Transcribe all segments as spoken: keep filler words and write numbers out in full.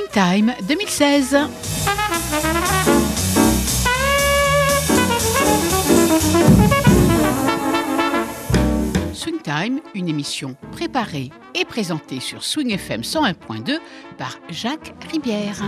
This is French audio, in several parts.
Time deux mille seize. Swing Time, une émission préparée et présentée sur Swing F M cent un point deux par Jacques Ribière.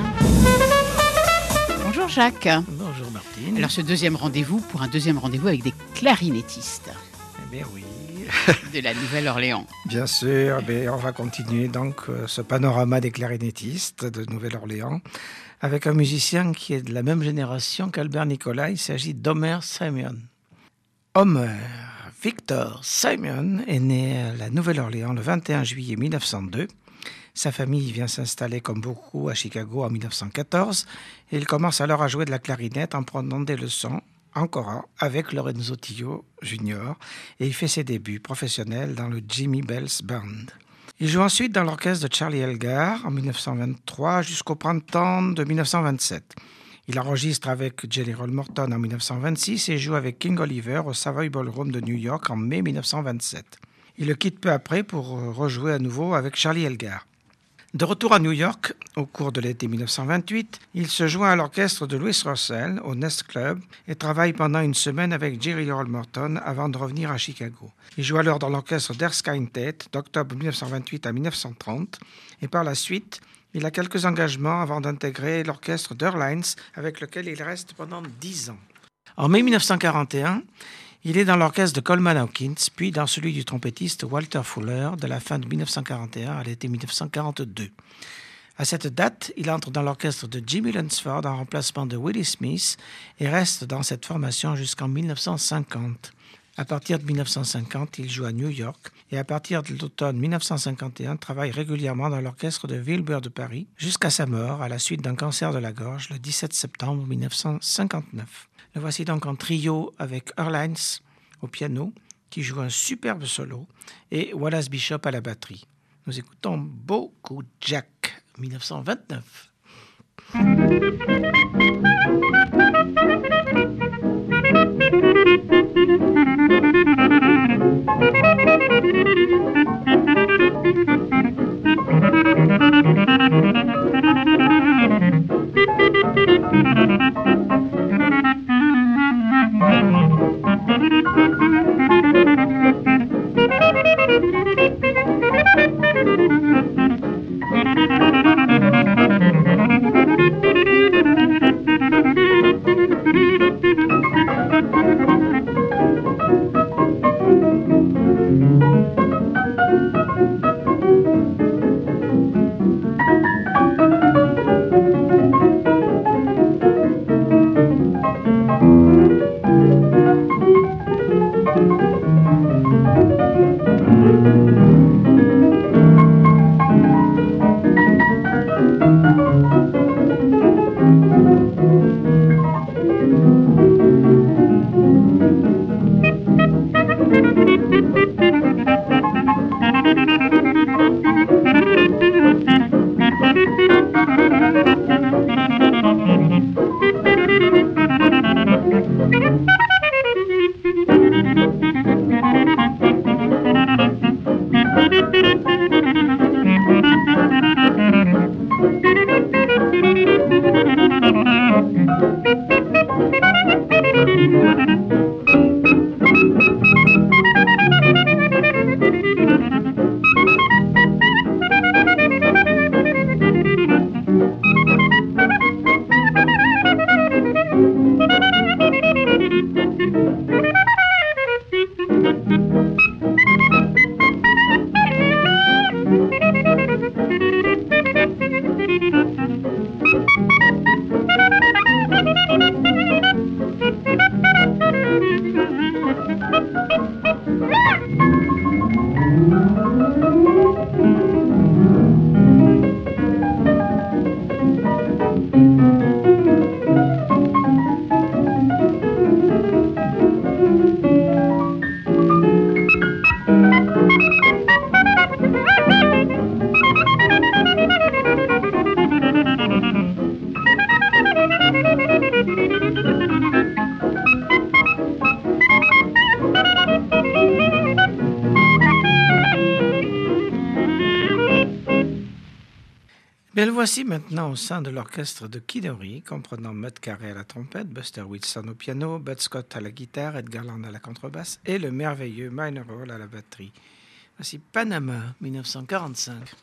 Bonjour Jacques. Bonjour Martine. Alors ce deuxième rendez-vous pour un deuxième rendez-vous avec des clarinettistes. Eh bien oui. De la Nouvelle-Orléans. Bien sûr, eh bien, on va continuer donc euh, ce panorama des clarinettistes de Nouvelle-Orléans avec un musicien qui est de la même génération qu'Albert Nicolas. Il s'agit d'Homer Simon. Homer Victor Simon est né à la Nouvelle-Orléans le vingt et un juillet mille neuf cent deux. Sa famille vient s'installer comme beaucoup à Chicago en mille neuf cent quatorze et il commence alors à jouer de la clarinette en prenant des leçons encore avec Lorenzo Tio Junior et il fait ses débuts professionnels dans le Jimmy Bell's Band. Il joue ensuite dans l'orchestre de Charlie Elgar en mille neuf cent vingt-trois jusqu'au printemps de mille neuf cent vingt-sept. Il enregistre avec Jelly Roll Morton en mille neuf cent vingt-six et joue avec King Oliver au Savoy Ballroom de New York en mai mille neuf cent vingt-sept. Il le quitte peu après pour rejouer à nouveau avec Charlie Elgar. De retour à New York, au cours de l'été mille neuf cent vingt-huit, il se joint à l'orchestre de Louis Russell au Nest Club et travaille pendant une semaine avec Jerry Roll Morton avant de revenir à Chicago. Il joue alors dans l'orchestre d'Erskine Tate d'octobre mille neuf cent vingt-huit à mille neuf cent trente et par la suite, il a quelques engagements avant d'intégrer l'orchestre d'Earlines avec lequel il reste pendant dix ans. En mai mille neuf cent quarante et un, il est dans l'orchestre de Coleman Hawkins, puis dans celui du trompettiste Walter Fuller de la fin de mille neuf cent quarante et un à l'été mille neuf cent quarante-deux. À cette date, il entre dans l'orchestre de Jimmy Lunsford en remplacement de Willie Smith et reste dans cette formation jusqu'en mille neuf cent cinquante. À partir de mille neuf cent cinquante, il joue à New York et à partir de l'automne mille neuf cent cinquante et un, travaille régulièrement dans l'orchestre de Wilbur de Paris jusqu'à sa mort à la suite d'un cancer de la gorge le dix-sept septembre mille neuf cent cinquante-neuf. Le voici donc en trio avec Earlines au piano, qui joue un superbe solo, et Wallace Bishop à la batterie. Nous écoutons Beaucoup Jack, mille neuf cent vingt-neuf. Bien, le voici maintenant au sein de l'orchestre de Kidori, comprenant Mud Carey à la trompette, Buster Wilson au piano, Bud Scott à la guitare, Edgar Land à la contrebasse et le merveilleux Minor Hall à la batterie. Voici Panama, dix-neuf cent quarante-cinq.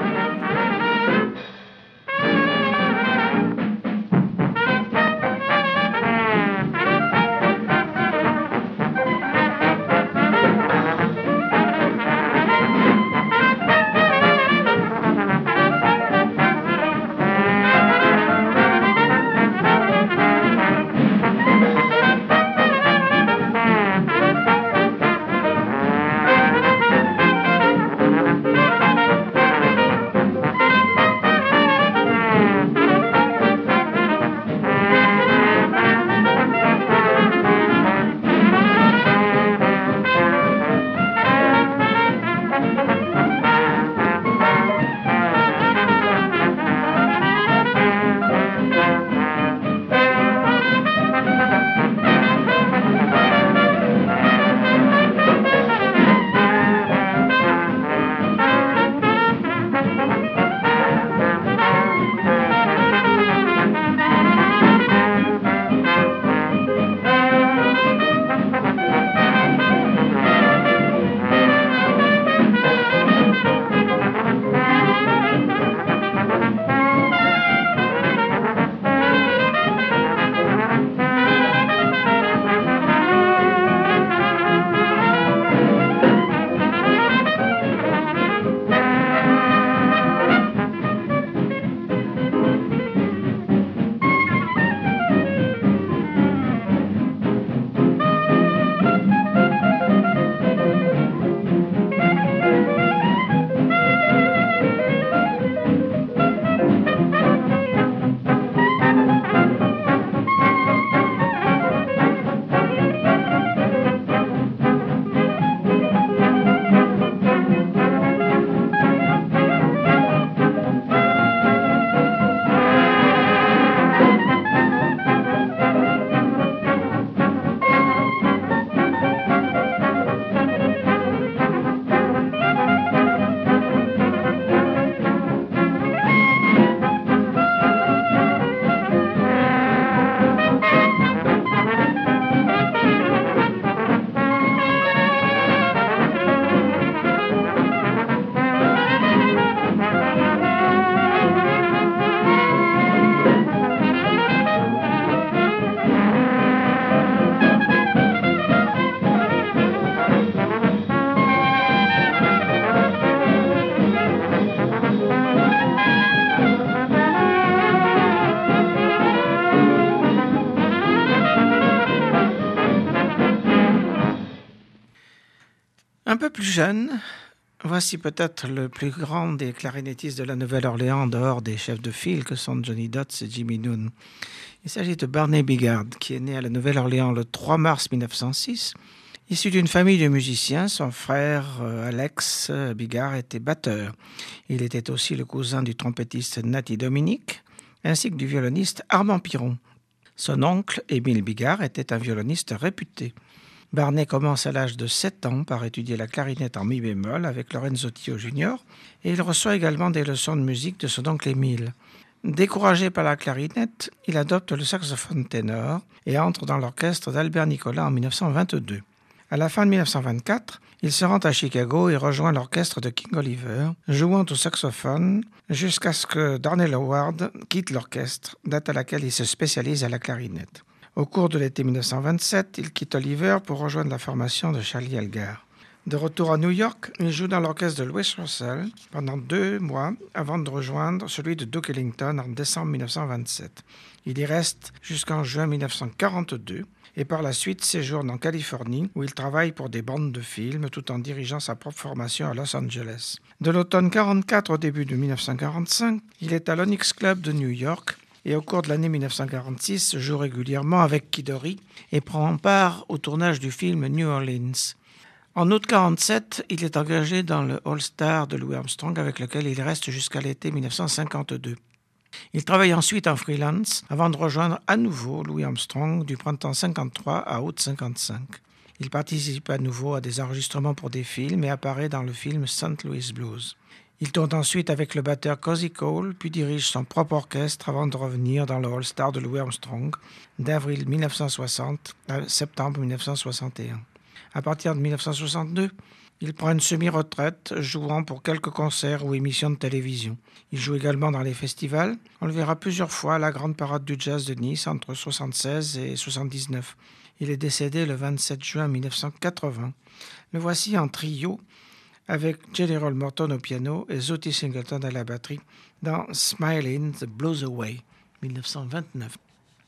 Un peu plus jeune, voici peut-être le plus grand des clarinettistes de la Nouvelle-Orléans en dehors des chefs de file que sont Johnny Dodds et Jimmy Noone. Il s'agit de Barney Bigard, qui est né à la Nouvelle-Orléans le trois mars mille neuf cent six. Issu d'une famille de musiciens, son frère euh, Alex Bigard était batteur. Il était aussi le cousin du trompettiste Natty Dominic, ainsi que du violoniste Armand Piron. Son oncle, Émile Bigard, était un violoniste réputé. Barney commence à l'âge de sept ans par étudier la clarinette en mi bémol avec Lorenzo Tio junior et il reçoit également des leçons de musique de son oncle Émile. Découragé par la clarinette, il adopte le saxophone ténor et entre dans l'orchestre d'Albert Nicolas en mille neuf cent vingt-deux. À la fin de mille neuf cent vingt-quatre, il se rend à Chicago et rejoint l'orchestre de King Oliver, jouant au saxophone jusqu'à ce que Darnell Howard quitte l'orchestre, date à laquelle il se spécialise à la clarinette. Au cours de l'été mille neuf cent vingt-sept, il quitte Oliver pour rejoindre la formation de Charlie Elgar. De retour à New York, il joue dans l'orchestre de Louis Russell pendant deux mois avant de rejoindre celui de Duke Ellington en décembre mille neuf cent vingt-sept. Il y reste jusqu'en juin mille neuf cent quarante-deux et par la suite séjourne en Californie où il travaille pour des bandes de films tout en dirigeant sa propre formation à Los Angeles. De l'automne quarante-quatre au début de mille neuf cent quarante-cinq, il est à l'Onyx Club de New York et au cours de l'année mille neuf cent quarante-six joue régulièrement avec Kidori et prend part au tournage du film New Orleans. En août quarante-sept, il est engagé dans le All-Star de Louis Armstrong avec lequel il reste jusqu'à l'été mille neuf cent cinquante-deux. Il travaille ensuite en freelance avant de rejoindre à nouveau Louis Armstrong du printemps cinquante-trois à août cinquante-cinq. Il participe à nouveau à des enregistrements pour des films et apparaît dans le film Saint Louis Blues. Il tourne ensuite avec le batteur Cozy Cole, puis dirige son propre orchestre avant de revenir dans le All-Star de Louis Armstrong d'avril mille neuf cent soixante à septembre mille neuf cent soixante et un. À partir de mille neuf cent soixante-deux, il prend une semi-retraite, jouant pour quelques concerts ou émissions de télévision. Il joue également dans les festivals. On le verra plusieurs fois à la Grande Parade du Jazz de Nice entre soixante-seize et soixante-dix-neuf. Il est décédé le vingt-sept juin mille neuf cent quatre-vingts. Le voici en trio avec Jelly Roll Morton au piano et Zooty Singleton à la batterie dans Smiling the Blows Away mille neuf cent vingt-neuf.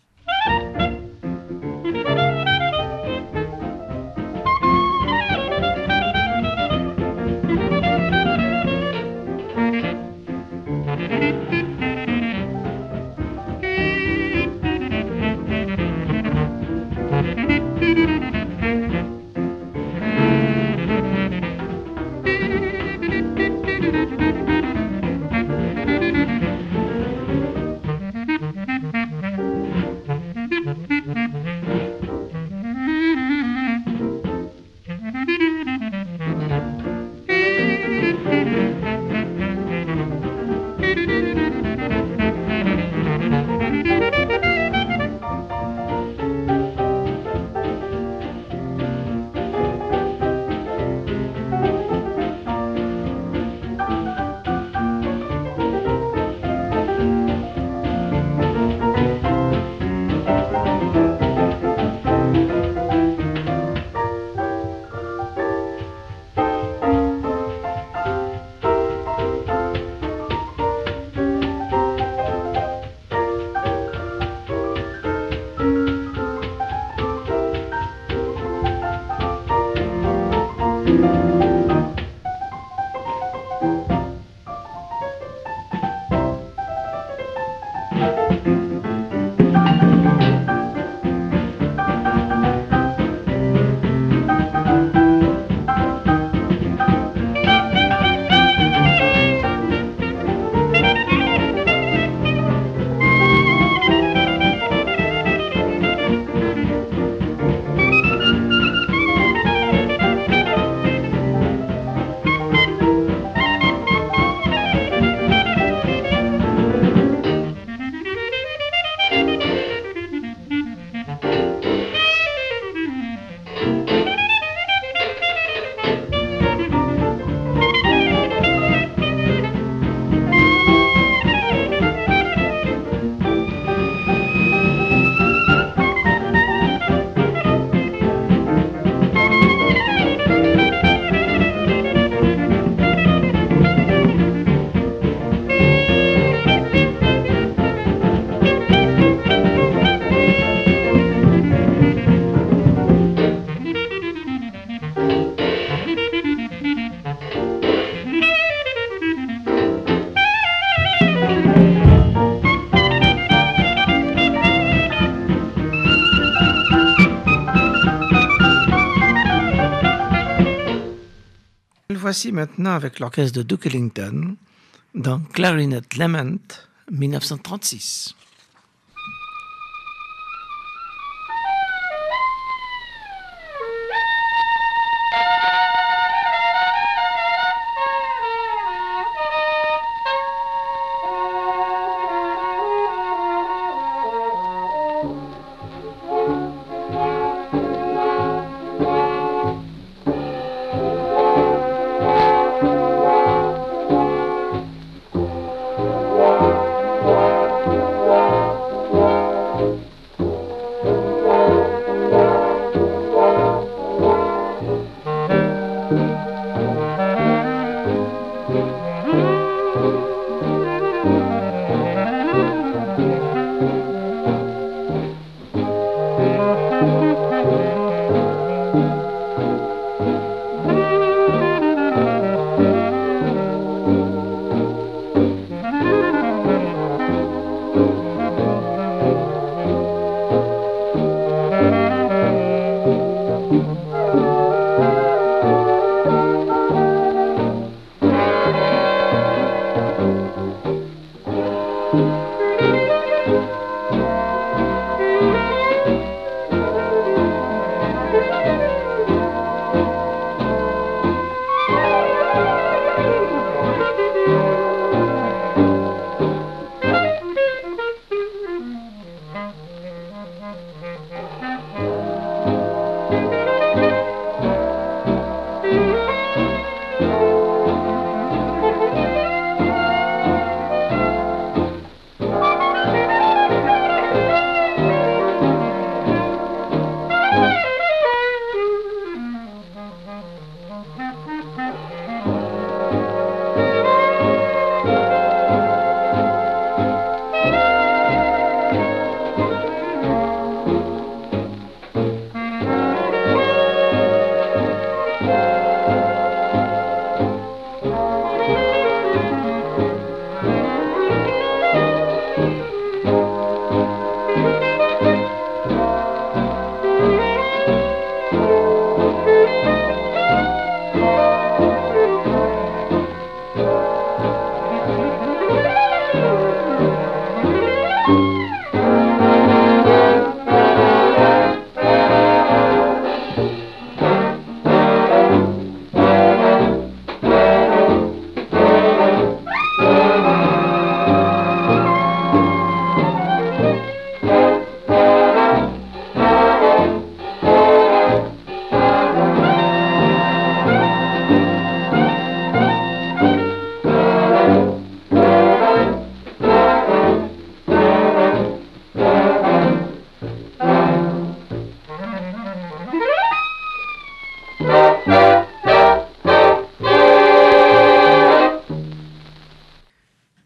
Voici maintenant avec l'orchestre de Duke Ellington dans Clarinet Lament mille neuf cent trente-six.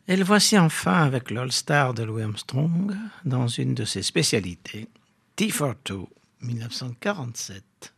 Et le voici enfin avec l'All-Star de Louis Armstrong dans une de ses spécialités, Tea for Two, dix-neuf cent quarante-sept.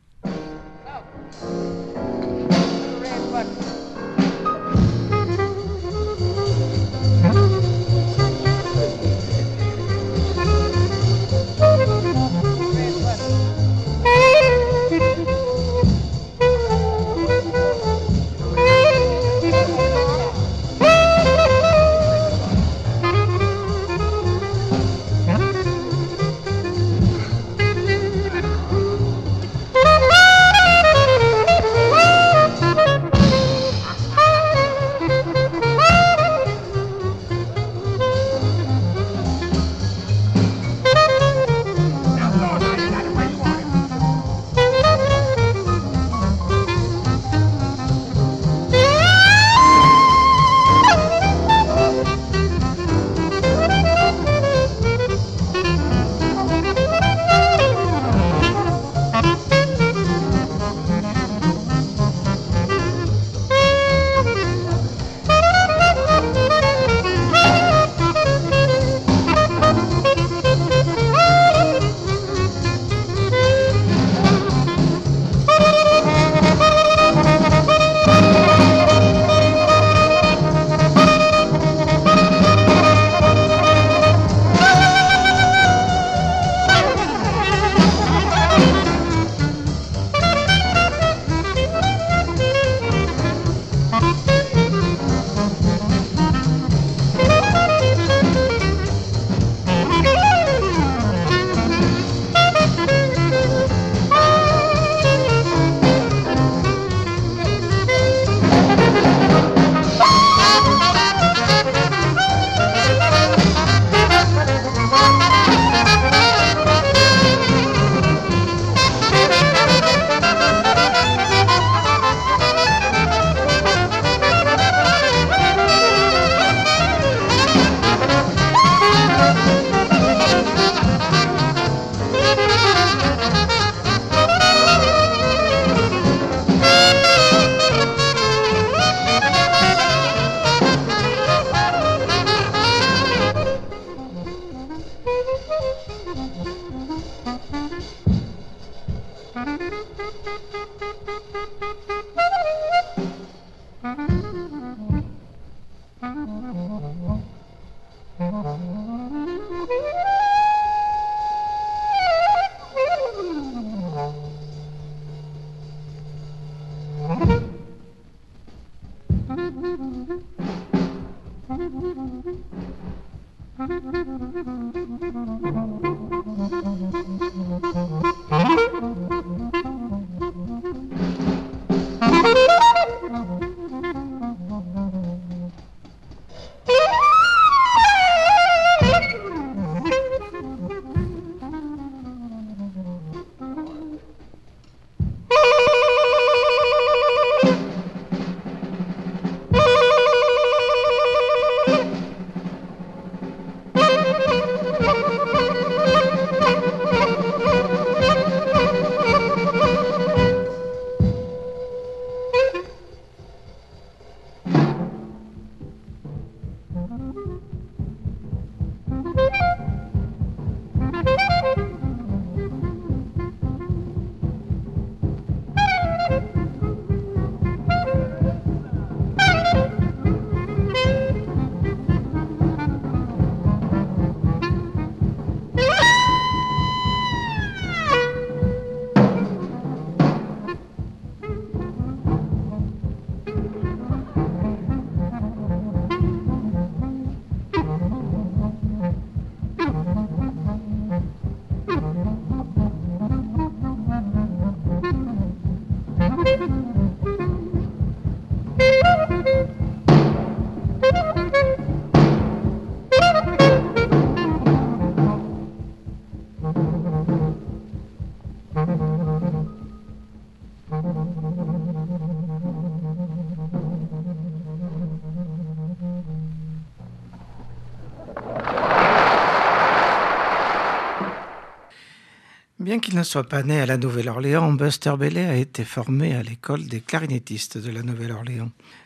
Bien qu'il ne soit pas né à la Nouvelle-Orléans, Buster Bailey a été formé à l'école des clarinettistes de la Nouvelle-Orléans.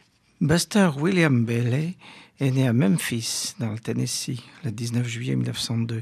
Buster William Bailey est né à Memphis, dans le Tennessee, le dix-neuf juillet mille neuf cent deux.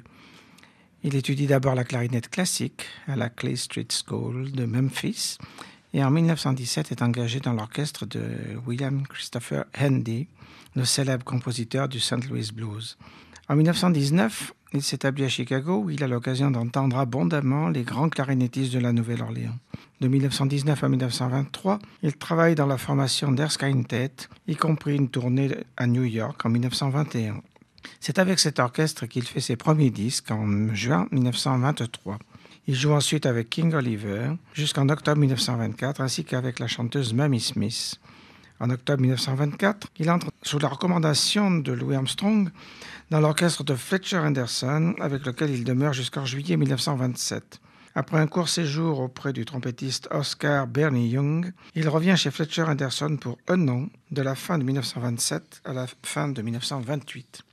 Il étudie d'abord la clarinette classique à la Clay Street School de Memphis et en mille neuf cent dix-sept est engagé dans l'orchestre de William Christopher Handy, le célèbre compositeur du Saint Louis Blues. En mille neuf cent dix-neuf, il s'établit à Chicago où il a l'occasion d'entendre abondamment les grands clarinettistes de la Nouvelle-Orléans. De mille neuf cent dix-neuf à mille neuf cent vingt-trois, il travaille dans la formation d'Erskine Tate, y compris une tournée à New York en mille neuf cent vingt et un. C'est avec cet orchestre qu'il fait ses premiers disques en juin mille neuf cent vingt-trois. Il joue ensuite avec King Oliver jusqu'en octobre mille neuf cent vingt-quatre, ainsi qu'avec la chanteuse Mamie Smith. En octobre mille neuf cent vingt-quatre, il entre sous la recommandation de Louis Armstrong dans l'orchestre de Fletcher Henderson, avec lequel il demeure jusqu'en juillet mille neuf cent vingt-sept. Après un court séjour auprès du trompettiste Oscar Bernie Young, il revient chez Fletcher Henderson pour un an, de la fin de mille neuf cent vingt-sept à la fin de mille neuf cent vingt-huit.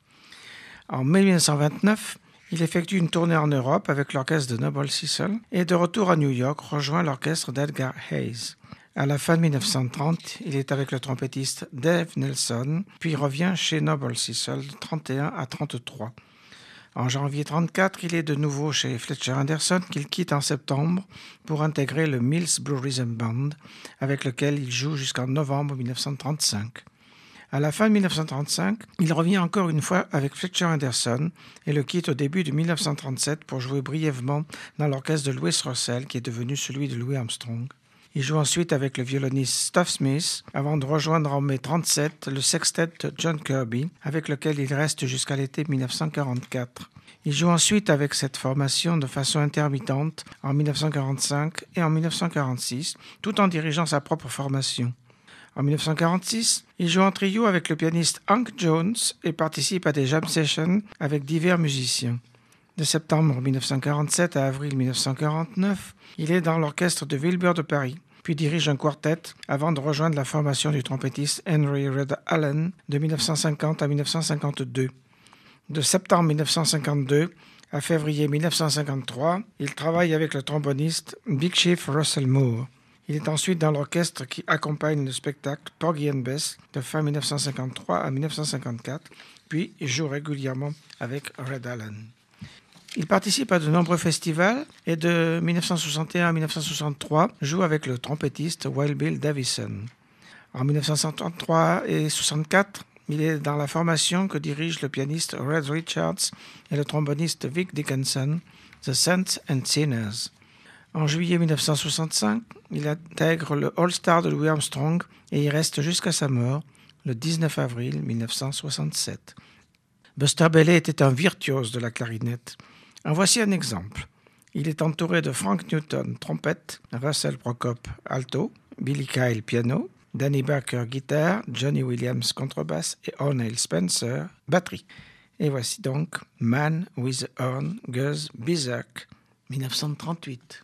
En mai mille neuf cent vingt-neuf, il effectue une tournée en Europe avec l'orchestre de Noble Sissle et de retour à New York, rejoint l'orchestre d'Edgar Hayes. À la fin de mille neuf cent trente, il est avec le trompettiste Dave Nelson, puis revient chez Noble Sissle de trente et un à trente-trois. En janvier trente-quatre, il est de nouveau chez Fletcher Henderson qu'il quitte en septembre pour intégrer le Mills Blue Rhythm Band, avec lequel il joue jusqu'en novembre mille neuf cent trente-cinq. À la fin de mille neuf cent trente-cinq, il revient encore une fois avec Fletcher Henderson et le quitte au début de mille neuf cent trente-sept pour jouer brièvement dans l'orchestre de Louis Russell qui est devenu celui de Louis Armstrong. Il joue ensuite avec le violoniste Stuff Smith avant de rejoindre en mai trente-sept le sextet de John Kirby avec lequel il reste jusqu'à l'été mille neuf cent quarante-quatre. Il joue ensuite avec cette formation de façon intermittente en mille neuf cent quarante-cinq et en mille neuf cent quarante-six tout en dirigeant sa propre formation. En mille neuf cent quarante-six, il joue en trio avec le pianiste Hank Jones et participe à des jam sessions avec divers musiciens. De septembre mille neuf cent quarante-sept à avril mille neuf cent quarante-neuf, il est dans l'orchestre de Wilbur de Paris, puis dirige un quartet avant de rejoindre la formation du trompettiste Henry Red Allen de mille neuf cent cinquante à mille neuf cent cinquante-deux. De septembre mille neuf cent cinquante-deux à février mille neuf cent cinquante-trois, il travaille avec le tromboniste Big Chief Russell Moore. Il est ensuite dans l'orchestre qui accompagne le spectacle Porgy and Bess de fin mille neuf cent cinquante-trois à mille neuf cent cinquante-quatre, puis il joue régulièrement avec Red Allen. Il participe à de nombreux festivals et de mille neuf cent soixante et un à mille neuf cent soixante-trois joue avec le trompettiste Wild Bill Davison. En mille neuf cent soixante-trois et soixante-quatre, il est dans la formation que dirige le pianiste Red Richards et le tromboniste Vic Dickinson, The Saints and Sinners. En juillet mille neuf cent soixante-cinq, il intègre le All-Star de Louis Armstrong et y reste jusqu'à sa mort, le dix-neuf avril mille neuf cent soixante-sept. Buster Bailey était un virtuose de la clarinette. En voici un exemple. Il est entouré de Frank Newton, trompette, Russell Prokop, alto, Billy Kyle, piano, Danny Barker, guitare, Johnny Williams, contrebasse et O'Neill Spencer, batterie. Et voici donc Man with a Horn, Gus Bizarre, mille neuf cent trente-huit.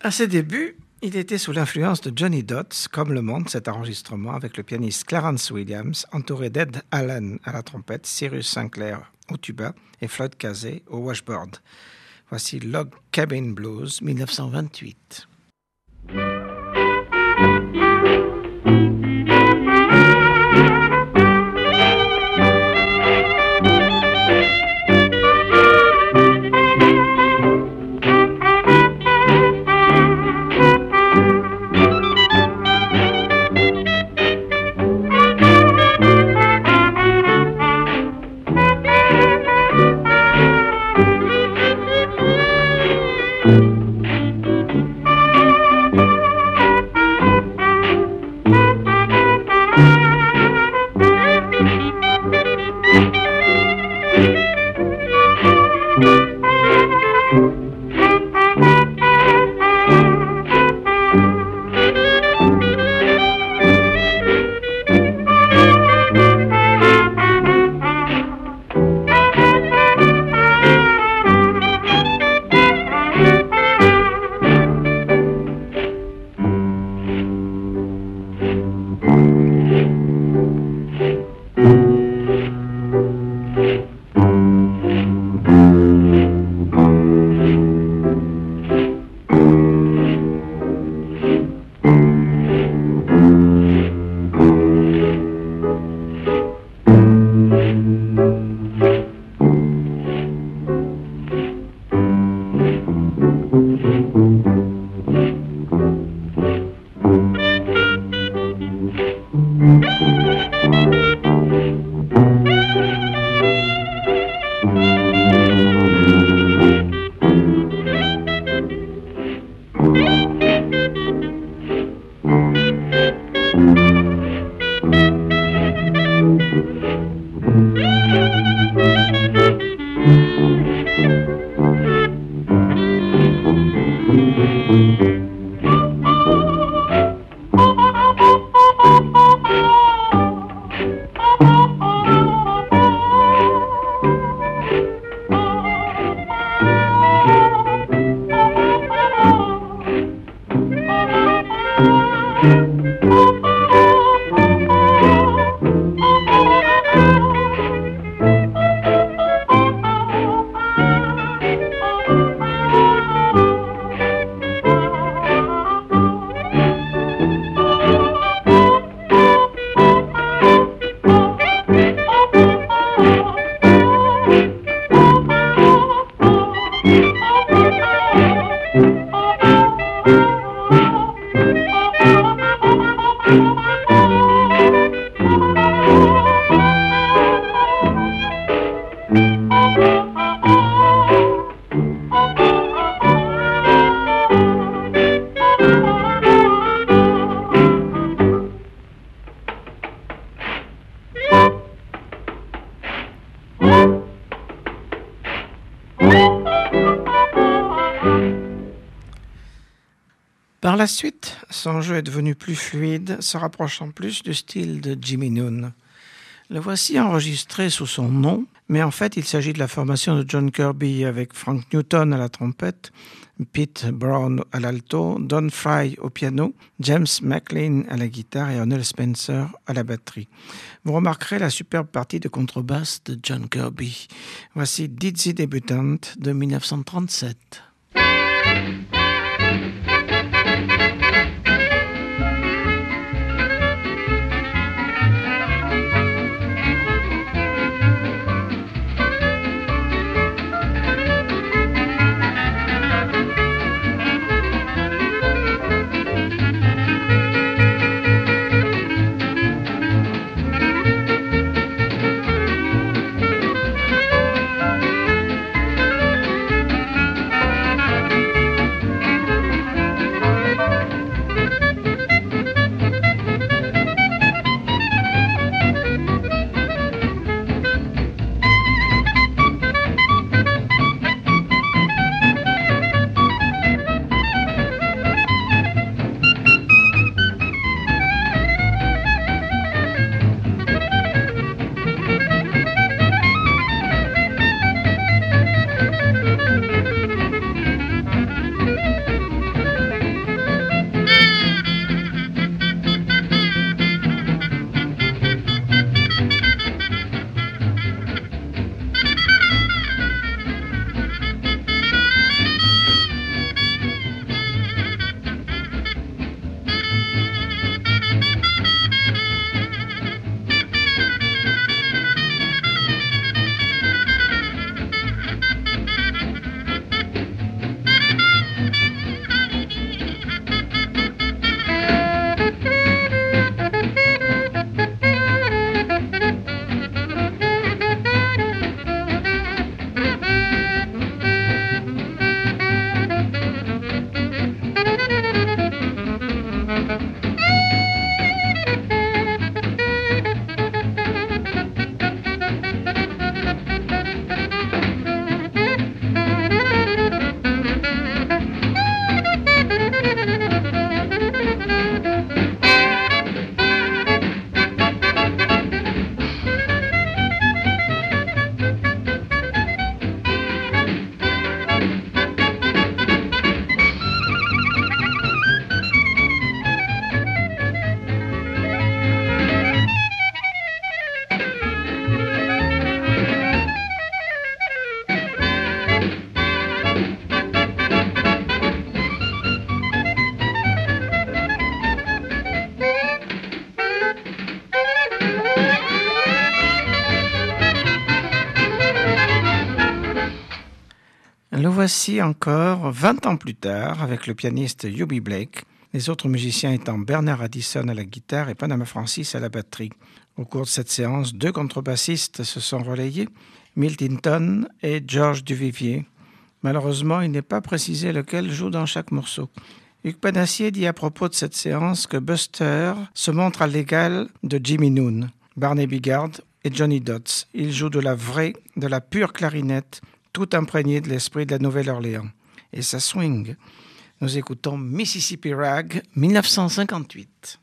À ses débuts, il était sous l'influence de Johnny Dodds, comme le montre cet enregistrement avec le pianiste Clarence Williams, entouré d'Ed Allen à la trompette, Cyrus Sinclair au tuba et Floyd Casey au washboard. Voici Log Cabin Blues dix-neuf cent vingt-huit. Par la suite, son jeu est devenu plus fluide, se rapprochant plus du style de Jimmy Noone. Le voici enregistré sous son nom, mais en fait il s'agit de la formation de John Kirby avec Frank Newton à la trompette, Pete Brown à l'alto, Don Fry au piano, James McLean à la guitare et Onel Spencer à la batterie. Vous remarquerez la superbe partie de contrebasse de John Kirby. Voici Dizzy Débutante de dix-neuf cent trente-sept. Le voici encore vingt ans plus tard avec le pianiste Eubie Blake, les autres musiciens étant Bernard Addison à la guitare et Panama Francis à la batterie. Au cours de cette séance, deux contrebassistes se sont relayés, Milt Hinton et Georges Duvivier. Malheureusement, il n'est pas précisé lequel joue dans chaque morceau. Hugues Panassier dit à propos de cette séance que Buster se montre à l'égal de Jimmy Noone, Barney Bigard et Johnny Dodds. Il joue de la vraie, de la pure clarinette, tout imprégné de l'esprit de la Nouvelle-Orléans. Et ça swing. Nous écoutons Mississippi Rag, dix-neuf cent cinquante-huit.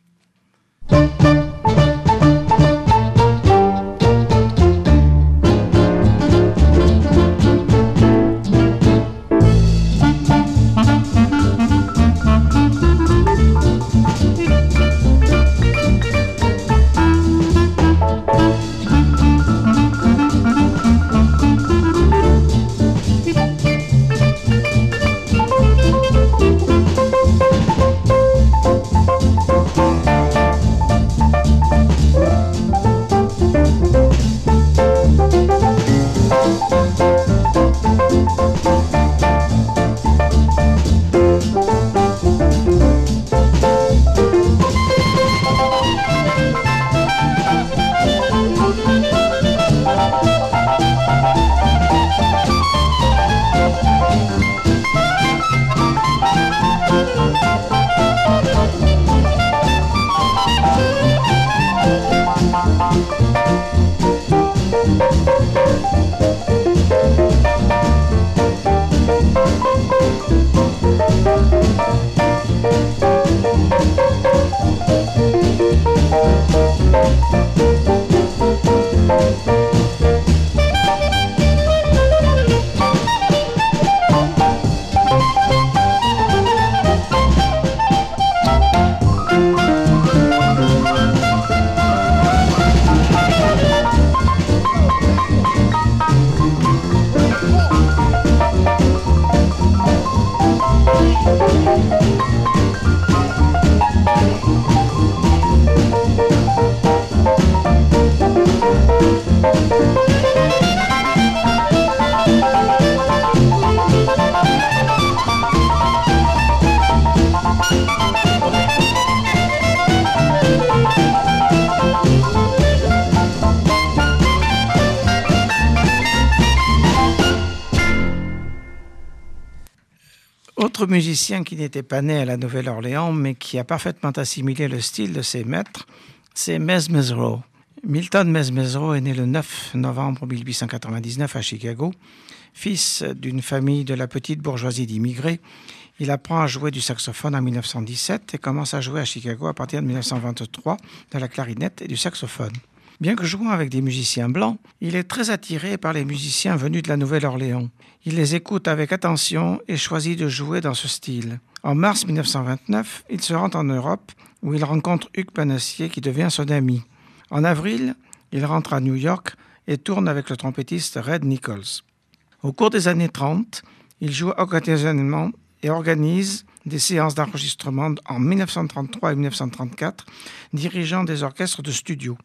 Autre musicien qui n'était pas né à la Nouvelle-Orléans, mais qui a parfaitement assimilé le style de ses maîtres, c'est Mez Mezzrow. Milton Mez Mezzrow est né le neuf novembre mille huit cent quatre-vingt-dix-neuf à Chicago. Fils d'une famille de la petite bourgeoisie d'immigrés, il apprend à jouer du saxophone en mille neuf cent dix-sept et commence à jouer à Chicago à partir de mille neuf cent vingt-trois de la clarinette et du saxophone. Bien que jouant avec des musiciens blancs, il est très attiré par les musiciens venus de la Nouvelle-Orléans. Il les écoute avec attention et choisit de jouer dans ce style. En mars mille neuf cent vingt-neuf, il se rend en Europe où il rencontre Hugues Panassier qui devient son ami. En avril, il rentre à New York et tourne avec le trompettiste Red Nichols. Au cours des années trente, il joue occasionnellement et organise des séances d'enregistrement en mille neuf cent trente-trois et mille neuf cent trente-quatre, dirigeant des orchestres de studio.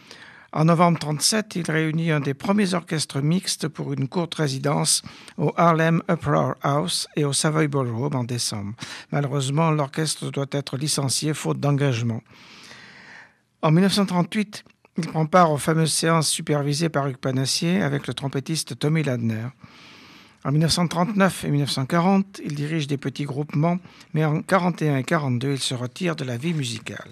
En novembre mille neuf cent trente-sept, il réunit un des premiers orchestres mixtes pour une courte résidence au Harlem Opera House et au Savoy Ballroom en décembre. Malheureusement, l'orchestre doit être licencié faute d'engagement. En mille neuf cent trente-huit, il prend part aux fameuses séances supervisées par Hugues Panassier avec le trompettiste Tommy Ladner. En mille neuf cent trente-neuf et mille neuf cent quarante, il dirige des petits groupements, mais en mille neuf cent quarante et un et mille neuf cent quarante-deux, il se retire de la vie musicale.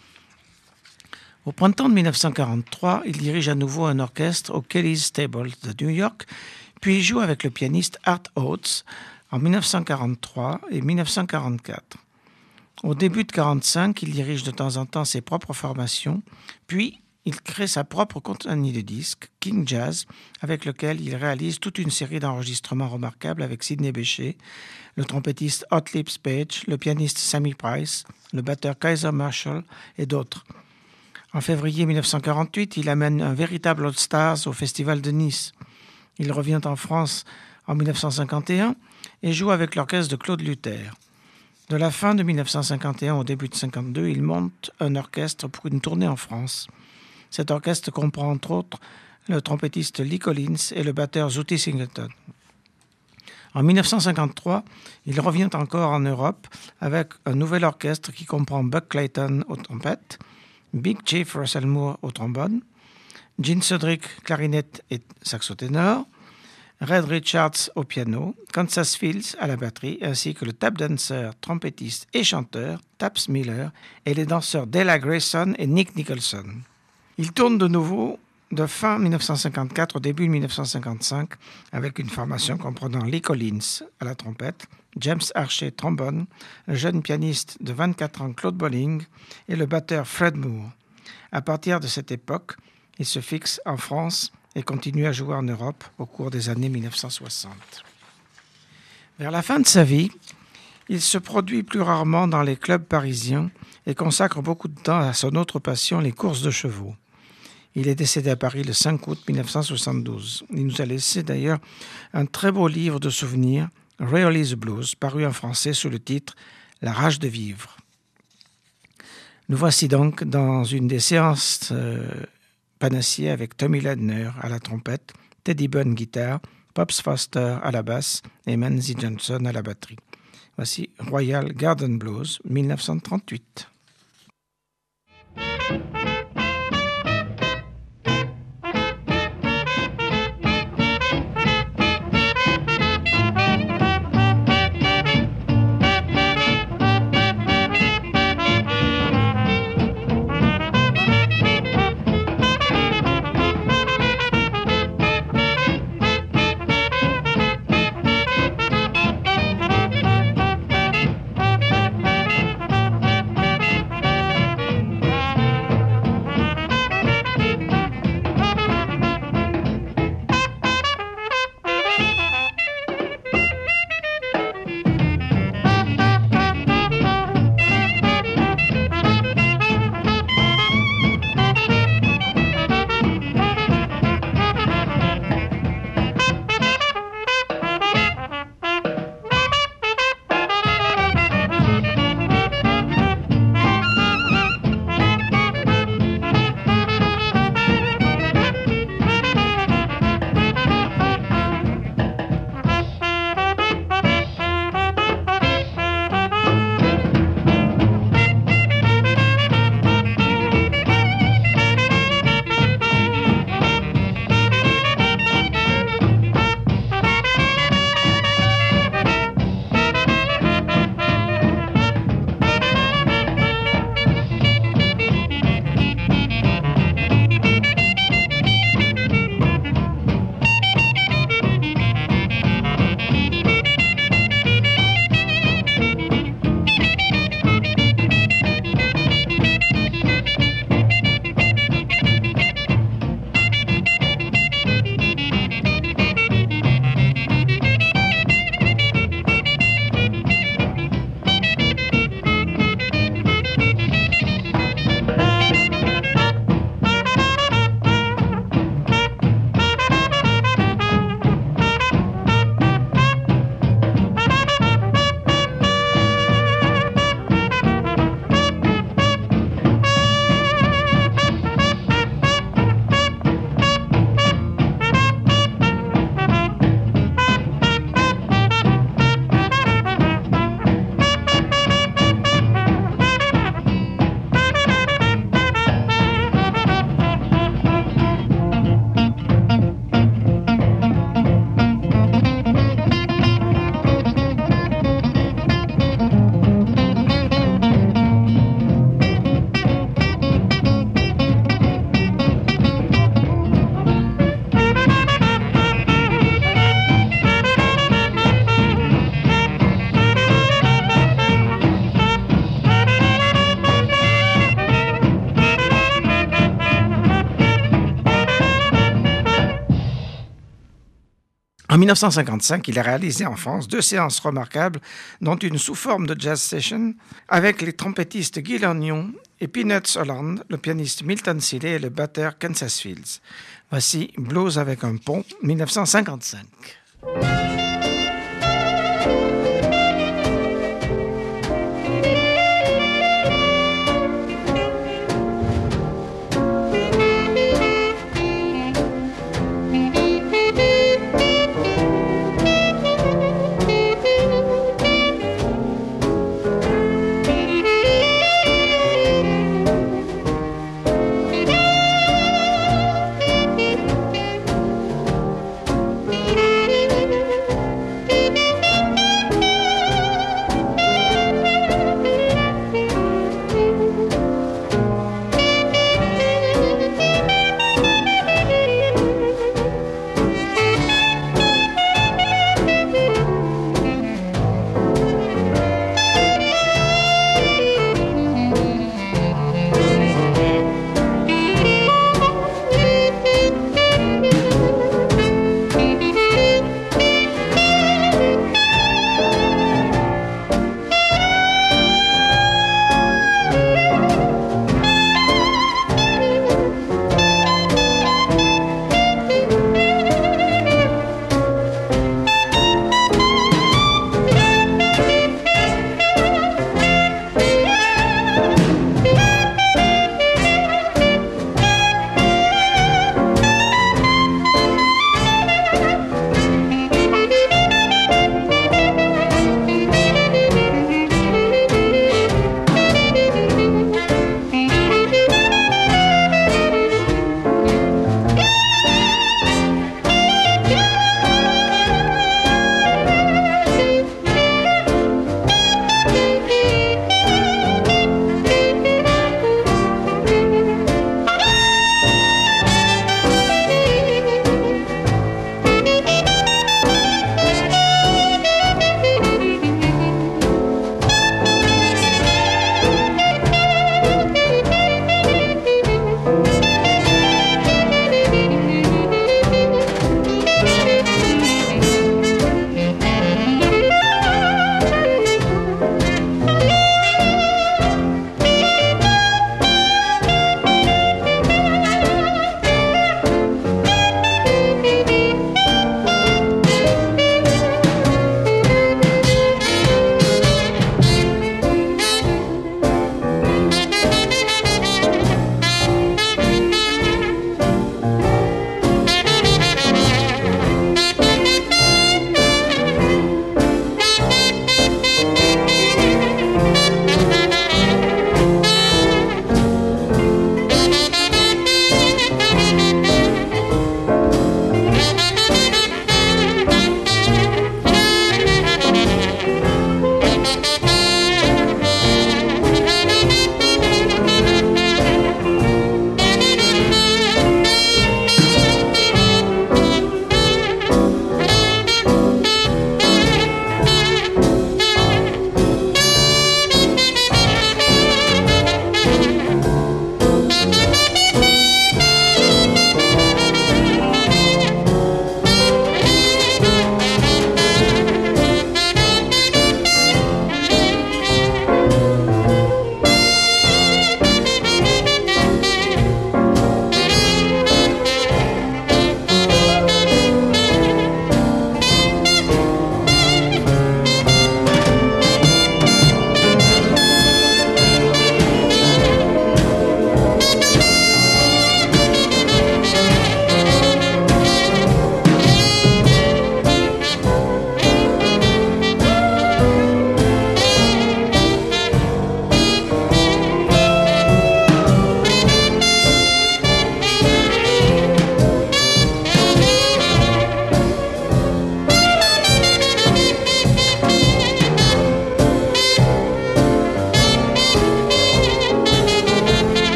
Au printemps de mille neuf cent quarante-trois, il dirige à nouveau un orchestre au Kelly's Stable de New York, puis il joue avec le pianiste Art Oates en mille neuf cent quarante-trois et mille neuf cent quarante-quatre. Au début de mille neuf cent quarante-cinq, il dirige de temps en temps ses propres formations, puis il crée sa propre compagnie de disques, King Jazz, avec lequel il réalise toute une série d'enregistrements remarquables avec Sidney Bechet, le trompettiste Hot Lips Page, le pianiste Sammy Price, le batteur Kaiser Marshall et d'autres. En février mille neuf cent quarante-huit, il amène un véritable All-Stars au Festival de Nice. Il revient en France en mille neuf cent cinquante et un et joue avec l'orchestre de Claude Luther. De la fin de mille neuf cent cinquante et un au début de mille neuf cent cinquante-deux, il monte un orchestre pour une tournée en France. Cet orchestre comprend entre autres le trompettiste Lee Collins et le batteur Zooty Singleton. En mille neuf cent cinquante-trois, il revient encore en Europe avec un nouvel orchestre qui comprend Buck Clayton aux trompettes, Big Chief Russell Moore au trombone, Gene Sudrick clarinette et saxo ténor, Red Richards au piano, Kansas Fields à la batterie, ainsi que le tap dancer, trompettiste et chanteur Taps Miller et les danseurs Della Grayson et Nick Nicholson. Il tourne de nouveau de fin mille neuf cent cinquante-quatre au début mille neuf cent cinquante-cinq avec une formation comprenant Lee Collins à la trompette, James Archer trombone, le jeune pianiste de vingt-quatre ans Claude Bolling et le batteur Fred Moore. À partir de cette époque, il se fixe en France et continue à jouer en Europe au cours des années mille neuf cent soixante. Vers la fin de sa vie, il se produit plus rarement dans les clubs parisiens et consacre beaucoup de temps à son autre passion, les courses de chevaux. Il est décédé à Paris le cinq août mille neuf cent soixante-douze. Il nous a laissé d'ailleurs un très beau livre de souvenirs, Rayleigh's Blues, paru en français sous le titre « La rage de vivre ». Nous voici donc dans une des séances euh, Panacea avec Tommy Ledner à la trompette, Teddy Bunn guitare, Pops Foster à la basse et Manzi Johnson à la batterie. Voici Royal Garden Blues, mille neuf cent trente-huit. En mille neuf cent cinquante-cinq, il a réalisé en France deux séances remarquables, dont une sous forme de jazz session avec les trompettistes Guy Lannion et Peanuts Holland, le pianiste Milton Seeley et le batteur Kansas Fields. Voici Blues avec un pont, mille neuf cent cinquante-cinq.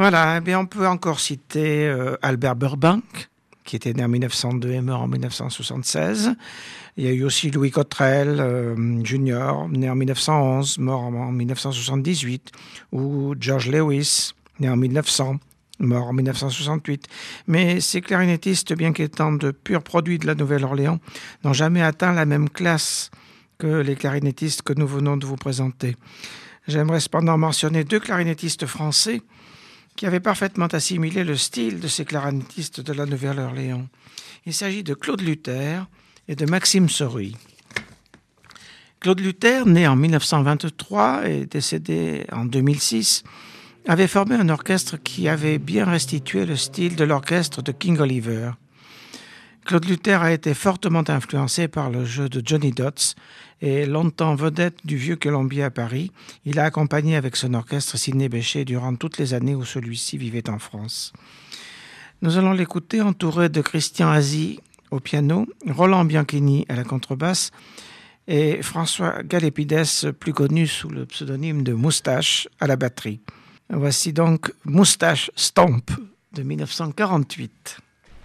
Voilà, eh bien on peut encore citer euh, Albert Burbank, qui était né en mille neuf cent deux et mort en mille neuf cent soixante-seize. Il y a eu aussi Louis Cottrell euh, Junior, né en mille neuf cent onze, mort en mille neuf cent soixante-dix-huit, ou George Lewis, né en mille neuf cents, mort en mille neuf cent soixante-huit. Mais ces clarinettistes, bien qu'étant de purs produits de la Nouvelle-Orléans, n'ont jamais atteint la même classe que les clarinettistes que nous venons de vous présenter. J'aimerais cependant mentionner deux clarinettistes français qui avaient parfaitement assimilé le style de ces clarinettistes de la Nouvelle-Orléans. Il s'agit de Claude Luther et de Maxime Sauruy. Claude Luther, né en mille neuf cent vingt-trois et décédé en deux mille six, avait formé un orchestre qui avait bien restitué le style de l'orchestre de King Oliver. Claude Luther a été fortement influencé par le jeu de Johnny Dodds et longtemps vedette du Vieux Colombier à Paris, il a accompagné avec son orchestre Sidney Bechet durant toutes les années où celui-ci vivait en France. Nous allons l'écouter entouré de Christian Azy au piano, Roland Bianchini à la contrebasse et François Galépides, plus connu sous le pseudonyme de Moustache, à la batterie. Voici donc Moustache Stomp de mille neuf cent quarante-huit.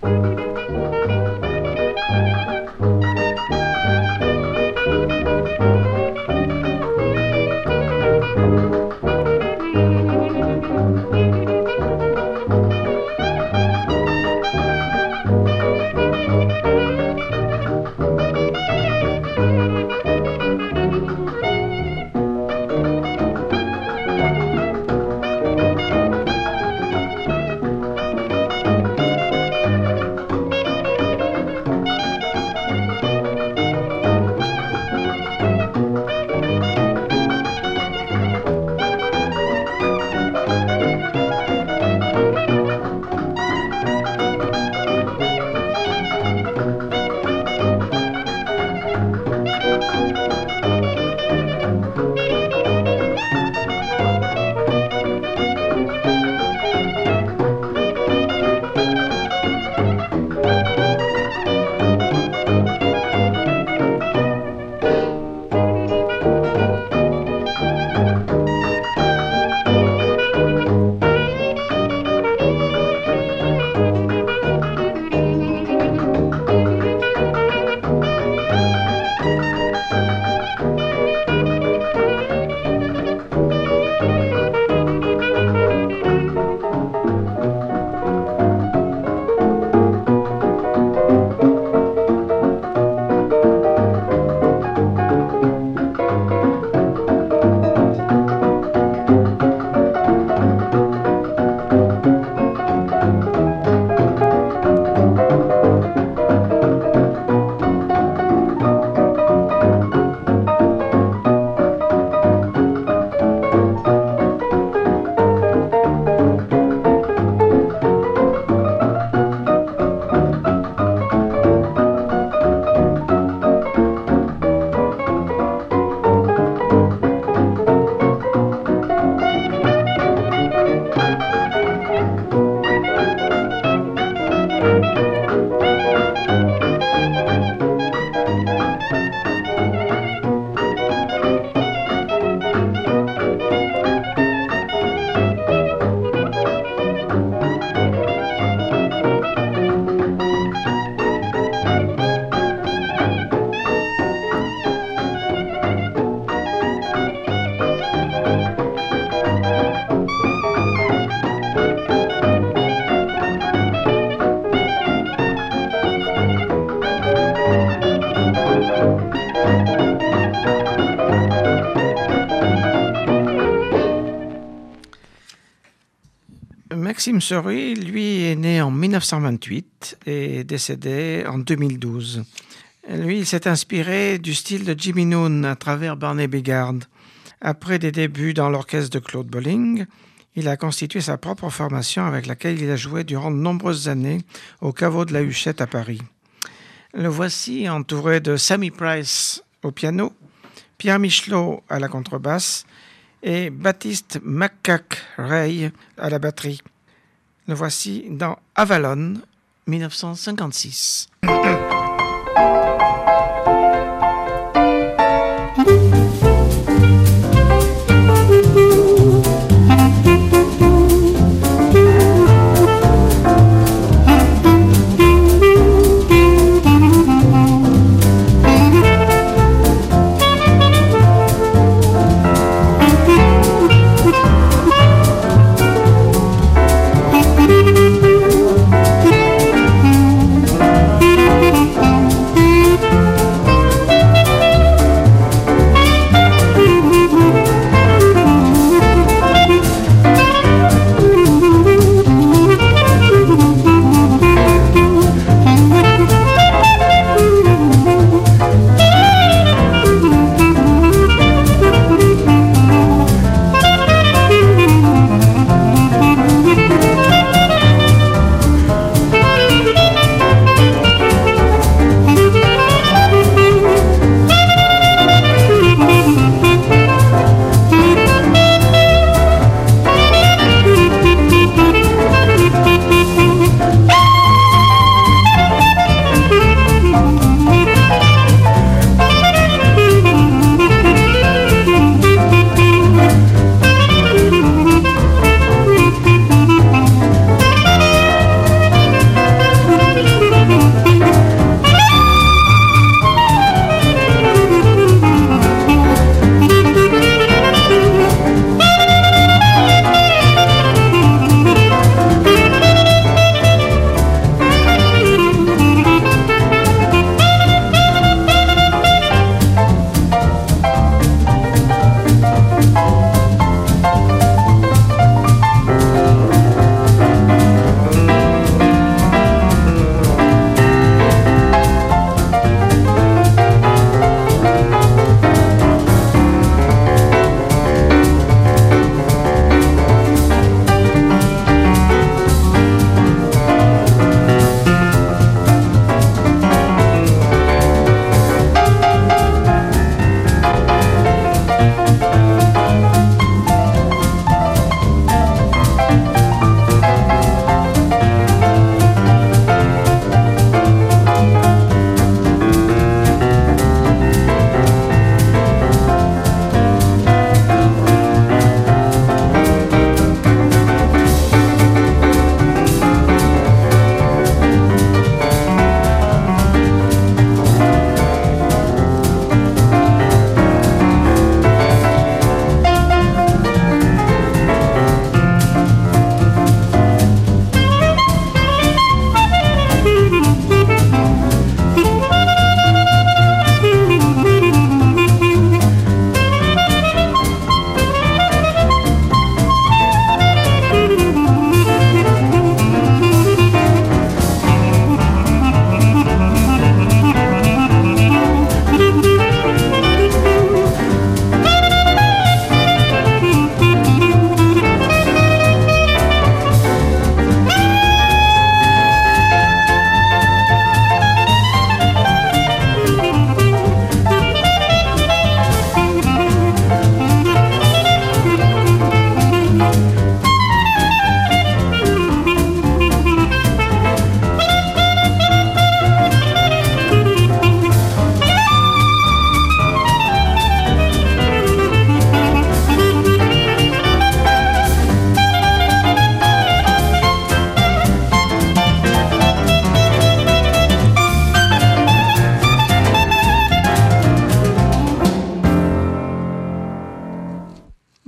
Maxime Sauruy, lui, est né en mille neuf cent vingt-huit et décédé en deux mille douze. Lui, il s'est inspiré du style de Jimmy Noone à travers Barney Bigard. Après des débuts dans l'orchestre de Claude Bolling, il a constitué sa propre formation avec laquelle il a joué durant de nombreuses années au caveau de la Huchette à Paris. Le voici entouré de Sammy Price au piano, Pierre Michelot à la contrebasse et Baptiste McCack-Ray à la batterie. Le voici dans Avalon, mille neuf cent cinquante-six.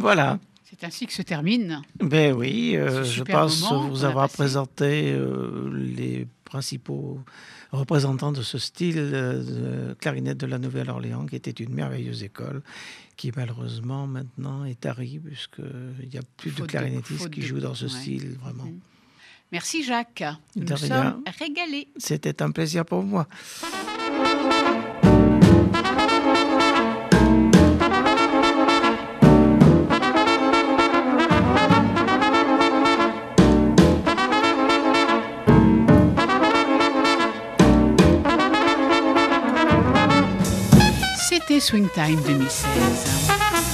Voilà. C'est ainsi que se termine. Ben oui, euh, je pense moment vous qu'on a avoir passé. présenté euh, les principaux représentants de ce style euh, de clarinette de la Nouvelle-Orléans, qui était une merveilleuse école, qui malheureusement maintenant est tarie, puisqu'il n'y a plus Faute de de- clarinettistes faute qui de- jouent dans ce ouais. style, vraiment. Mhm. Merci Jacques. Nous De nous rien. sommes régalés. C'était un plaisir pour moi. C'était Swing Time deux mille seize.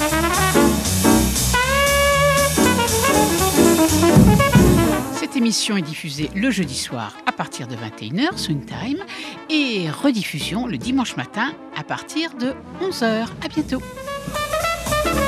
Cette émission est diffusée le jeudi soir à partir de vingt et une heures, Swing Time, et rediffusion le dimanche matin à partir de onze heures. À bientôt.